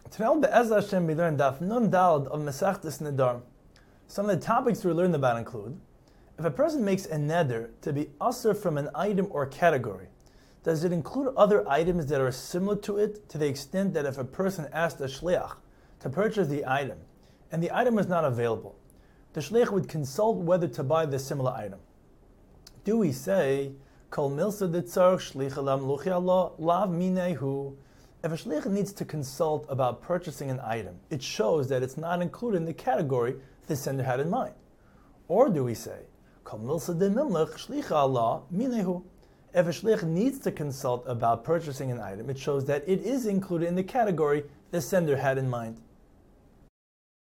Today, Be'ez Hashem, we learn Daf Nun Daled of Masechtas Nedarim. Some of the topics we learned about include: if a person makes a neder to be usher from an item or category, does it include other items that are similar to it, to the extent that if a person asked a shliach to purchase the item, and the item was not available, the shliach would consult whether to buy the similar item? Do we say, Kol milsa ditzarch shlich alam luchi Allah lav minehu? If a shliach needs to consult about purchasing an item, it shows that it's not included in the category the sender had in mind. Or do we say, Kol milsa de mimlech shlich Allah minehu? If a shliach needs to consult about purchasing an item, it shows that it is included in the category the sender had in mind.